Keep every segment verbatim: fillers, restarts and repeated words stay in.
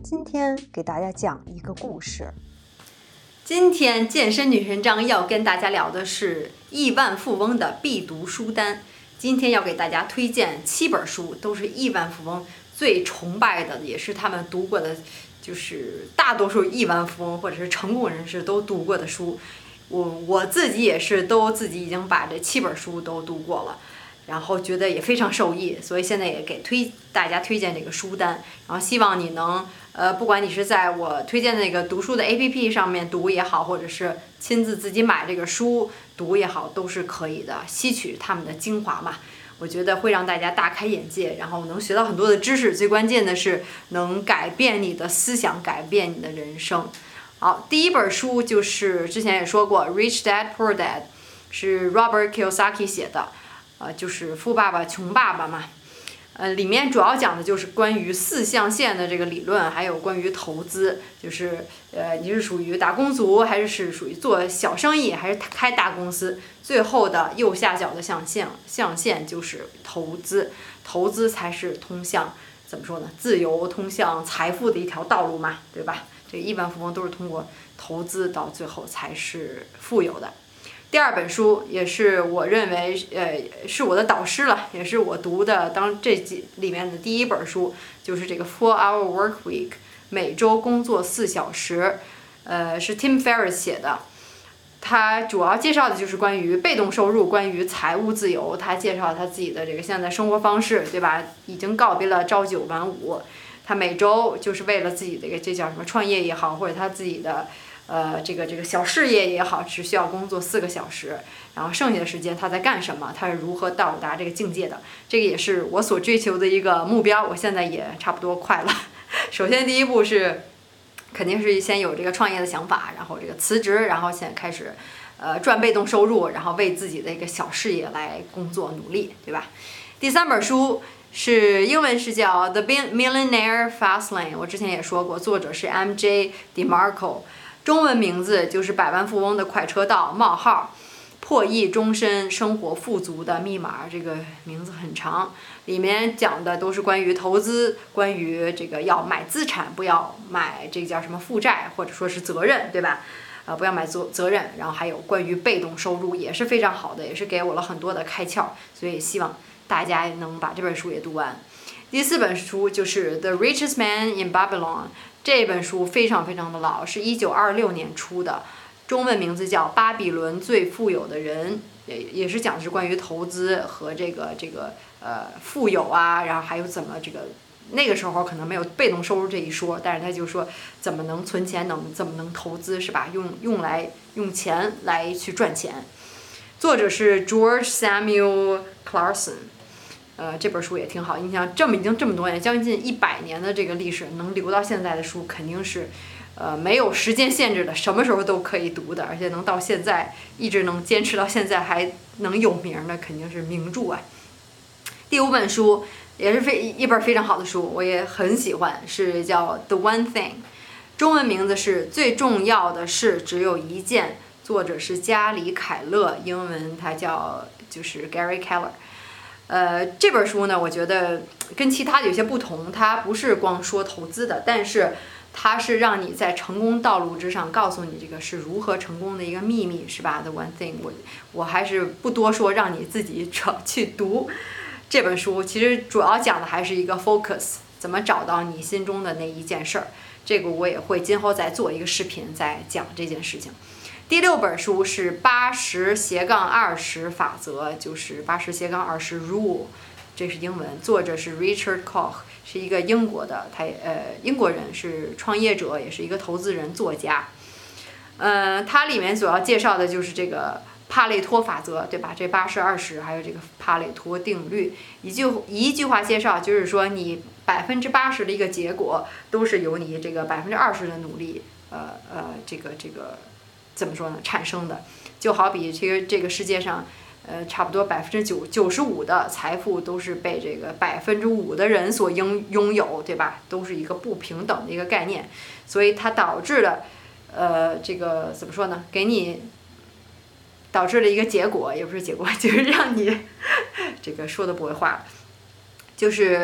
今天给大家讲一个故事。 今天健身女神张要跟大家聊的是亿万富翁的必读书单。今天要给大家推荐七本书，都是亿万富翁最崇拜的，也是他们读过的，就是大多数亿万富翁或者是成功人士都读过的书。我我自己也是都自己已经把这七本书都读过了，然后觉得也非常受益，所以现在也给推大家推荐这个书单，然后希望你能呃，不管你是在我推荐的那个读书的 A P P 上面读也好，或者是亲自自己买这个书读也好，都是可以的，吸取他们的精华嘛。我觉得会让大家大开眼界，然后能学到很多的知识，最关键的是能改变你的思想，改变你的人生。好，第一本书就是之前也说过 Rich Dad Poor Dad， 是 Robert Kiyosaki 写的，呃，就是富爸爸穷爸爸嘛。呃，里面主要讲的就是关于四象限的这个理论，还有关于投资，就是呃你是属于打工族，还是是属于做小生意，还是开大公司？最后的右下角的象限象限就是投资，投资才是通向怎么说呢？自由通向财富的一条道路嘛，对吧？这个亿万富翁都是通过投资到最后才是富有的。第二本书也是我认为，呃，是我的导师了，也是我读的当这几里面的第一本书，就是这个 Four Hour Work Week， 每周工作四小时，呃，是 Tim Ferriss 写的。他主要介绍的就是关于被动收入，关于财务自由。他介绍他自己的这个现在生活方式，对吧？已经告别了朝九晚五，他每周就是为了自己的这个这叫什么创业也好，或者他自己的。呃，这个这个小事业也好，只需要工作四个小时，然后剩下的时间他在干什么？他是如何到达这个境界的？这个也是我所追求的一个目标。我现在也差不多快了。首先第一步是，肯定是先有这个创业的想法，然后这个辞职，然后现在开始，呃，赚被动收入，然后为自己的一个小事业来工作努力，对吧？第三本书是英文是叫《The Millionaire Fastlane》，我之前也说过，作者是 M J DeMarco。中文名字就是百万富翁的快车道冒号破亿终身生活富足的密码，这个名字很长，里面讲的都是关于投资，关于这个要买资产，不要买这个叫什么负债，或者说是责任，对吧？呃，不要买责责任，然后还有关于被动收入也是非常好的，也是给我了很多的开窍，所以希望大家能把这本书也读完。第四本书就是《The Richest Man in Babylon》。这本书非常非常的老，是一九二六年出的，中文名字叫《巴比伦最富有的人》，也也是讲的是关于投资和这个这个呃富有啊，然后还有怎么这个那个时候可能没有被动收入这一说，但是他就说怎么能存钱，能怎么能投资是吧？用用来用钱来去赚钱。作者是 George Samuel Clarkson。呃，这本书也挺好，你想这么已经这么多年，将近一百年的这个历史，能留到现在的书，肯定是，呃，没有时间限制的，什么时候都可以读的，而且能到现在一直能坚持到现在还能有名的，肯定是名著啊。第五本书也是非一本非常好的书，我也很喜欢，是叫《The One Thing》，中文名字是最重要的事只有一件，作者是加里凯勒，英文他叫就是 Gary Keller。呃，这本书呢，我觉得跟其他的有些不同，它不是光说投资的，但是它是让你在成功道路之上告诉你这个是如何成功的一个秘密，是吧 ？The One Thing， 我我还是不多说，让你自己找去读这本书。其实主要讲的还是一个 focus， 怎么找到你心中的那一件事儿。这个我也会今后再做一个视频，再讲这件事情。第六本书是八十斜杠二十法则，就是八十斜杠二十 rule， 这是英文，作者是 Richard Koch， 是一个英国的，他呃英国人，是创业者，也是一个投资人、作家。呃，它里面主要介绍的就是这个帕累托法则，对吧？这八十二十，还有这个帕累托定律，一句一句话介绍，就是说你百分之八十的一个结果，都是由你这个百分之二十的努力，呃呃，这个这个。怎么说呢？产生的，就好比这个这个世界上，呃，差不多百分之九九十五的财富都是被这个百分之五的人所拥拥有，对吧？都是一个不平等的一个概念，所以它导致了，呃，这个怎么说呢？给你导致了一个结果，也不是结果，就是让你这个说的不会话，就是给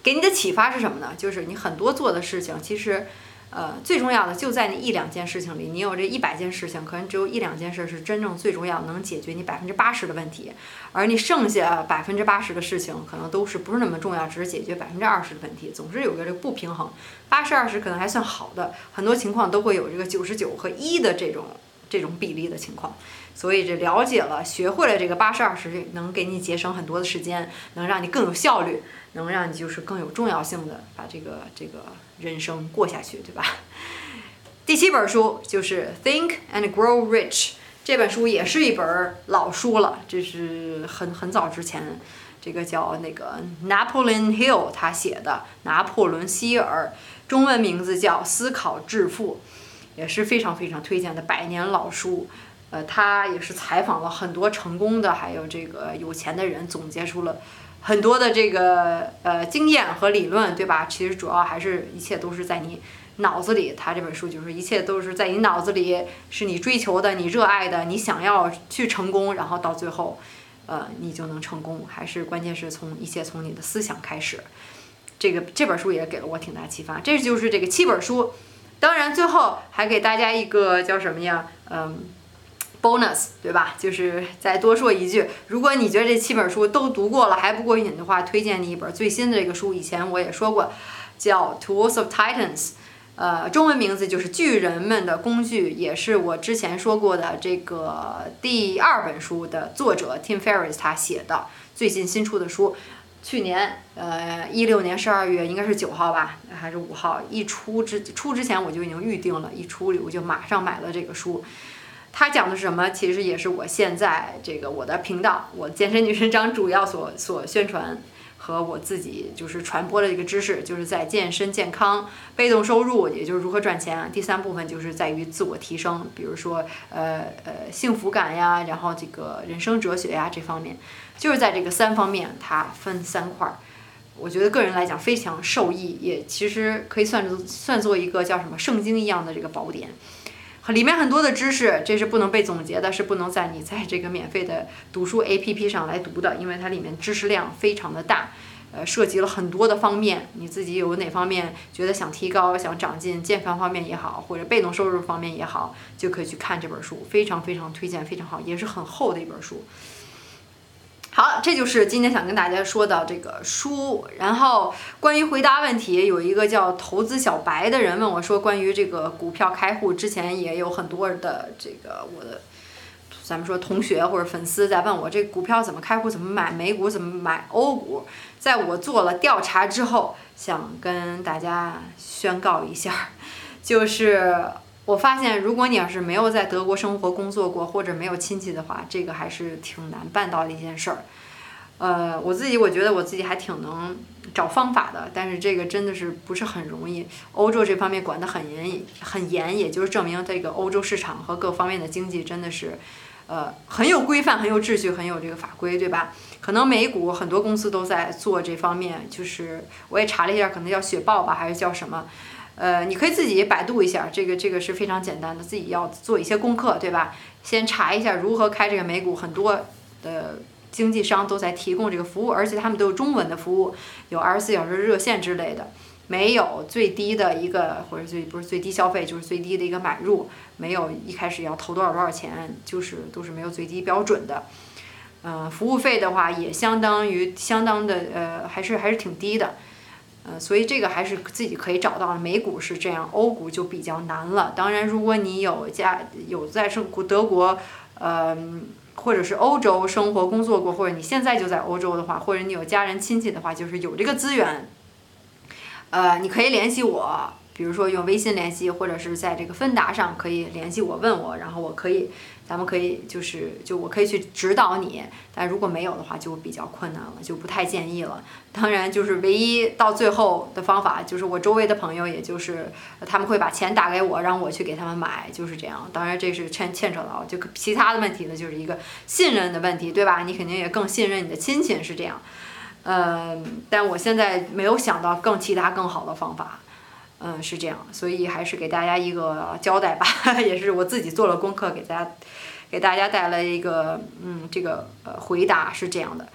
给你的启发是什么呢？就是你很多做的事情，其实，呃，最重要的就在那一两件事情里。你有这一百件事情，可能只有一两件事是真正最重要，能解决你百分之八十的问题，而你剩下百分之八十的事情，可能都是不是那么重要，只是解决百分之二十的问题，总是有个这个不平衡。八十二十可能还算好的，很多情况都会有这个九十九和一的这种这种比例的情况。所以这了解了，学会了这个八十二十，能给你节省很多的时间，能让你更有效率，能让你就是更有重要性的把这个这个人生过下去，对吧？第七本书就是《Think and Grow Rich》，这本书也是一本老书了，这是很很早之前，这个叫那个 Napoleon Hill 他写的，拿破仑希尔，中文名字叫《思考致富》，也是非常非常推荐的百年老书。呃，他也是采访了很多成功的，还有这个有钱的人，总结出了很多的这个呃经验和理论，对吧？其实主要还是一切都是在你脑子里。他这本书就是一切都是在你脑子里，是你追求的、你热爱的、你想要去成功，然后到最后，呃，你就能成功。还是关键是从一切从你的思想开始。这个这本书也给了我挺大启发。这就是这个七本书，当然最后还给大家一个叫什么呀？嗯。bonus 对吧？就是再多说一句，如果你觉得这七本书都读过了还不过瘾的话，推荐你一本最新的这个书。以前我也说过，叫《Tools of Titans》，呃，中文名字就是巨人们的工具，也是我之前说过的这个第二本书的作者 Tim Ferriss 他写的最近新出的书。去年，呃，一六年十二月应该是九号吧，还是五号一出之出之前我就已经预定了，一出我就马上买了这个书。他讲的是什么？其实也是我现在这个我的频道，我健身女神张主要所所宣传和我自己就是传播的一个知识，就是在健身、健康、被动收入，也就是如何赚钱。第三部分就是在于自我提升，比如说呃呃幸福感呀，然后这个人生哲学呀这方面，就是在这个三方面它分三块儿。我觉得个人来讲非常受益，也其实可以算作算作一个叫什么圣经一样的这个宝典。里面很多的知识，这是不能被总结的，是不能在你在这个免费的读书 A P P 上来读的，因为它里面知识量非常的大，呃，涉及了很多的方面。你自己有哪方面觉得想提高、想长进，健康方面也好，或者被动收入方面也好，就可以去看这本书，非常非常推荐，非常好，也是很厚的一本书。好，这就是今天想跟大家说的这个书。然后关于回答问题，有一个叫投资小白的人问我说，关于这个股票开户，之前也有很多的这个我的咱们说同学或者粉丝在问我，这个股票怎么开户，怎么买美股，怎么买欧股。在我做了调查之后，想跟大家宣告一下，就是我发现，如果你要是没有在德国生活工作过，或者没有亲戚的话，这个还是挺难办到的一件事儿。呃，我自己我觉得我自己还挺能找方法的，但是这个真的是不是很容易。欧洲这方面管得很严，很严，也就是证明这个欧洲市场和各方面的经济真的是，呃，很有规范，很有秩序，很有这个法规，对吧？可能美股很多公司都在做这方面，就是我也查了一下，可能叫雪豹吧，还是叫什么？呃，你可以自己百度一下，这个这个是非常简单的，自己要做一些功课，对吧？先查一下如何开这个美股，很多的经纪商都在提供这个服务，而且他们都有中文的服务，有二十四小时热线之类的。没有最低的一个，或者最不是最低消费，就是最低的一个买入，没有一开始要投多少多少钱，就是都是没有最低标准的。呃，服务费的话也相当于相当的呃，还是还是挺低的。呃，所以这个还是自己可以找到的。美股是这样，欧股就比较难了。当然，如果你有家有在生德国，呃，或者是欧洲生活工作过，或者你现在就在欧洲的话，或者你有家人亲戚的话，就是有这个资源，呃，你可以联系我，比如说用微信联系，或者是在这个芬达上可以联系我问我，然后我可以。咱们可以就是就我可以去指导你，但如果没有的话就比较困难了，就不太建议了。当然就是唯一到最后的方法就是我周围的朋友，也就是他们会把钱打给我，让我去给他们买，就是这样。当然这是牵牵扯到就其他的问题呢，就是一个信任的问题，对吧？你肯定也更信任你的亲戚，是这样。嗯，但我现在没有想到更其他更好的方法。嗯，是这样，所以还是给大家一个交代吧，也是我自己做了功课，给大家给大家带来一个嗯这个呃回答是这样的。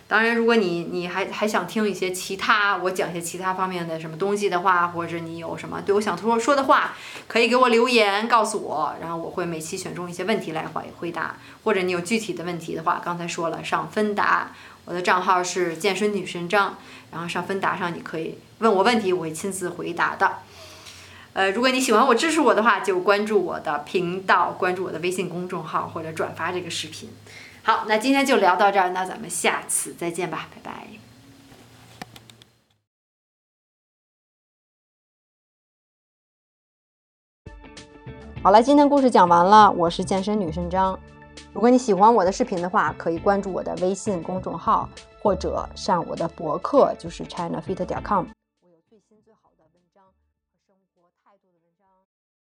当然，如果你你还还想听一些其他我讲一些其他方面的什么东西的话，或者你有什么对我想说说的话，可以给我留言告诉我，然后我会每期选中一些问题来回回答。或者你有具体的问题的话，刚才说了上芬达，我的账号是健身女神张，然后上芬达上你可以问我问题，我会亲自回答的。呃，如果你喜欢我支持我的话，就关注我的频道，关注我的微信公众号或者转发这个视频。好，那今天就聊到这儿，那咱们下次再见吧，拜拜。 好了，今天故事讲完了，我是健身女神张。如果你喜欢我的视频的话，可以关注我的微信公众号，或者上我的博客，就是 china fit 点 com。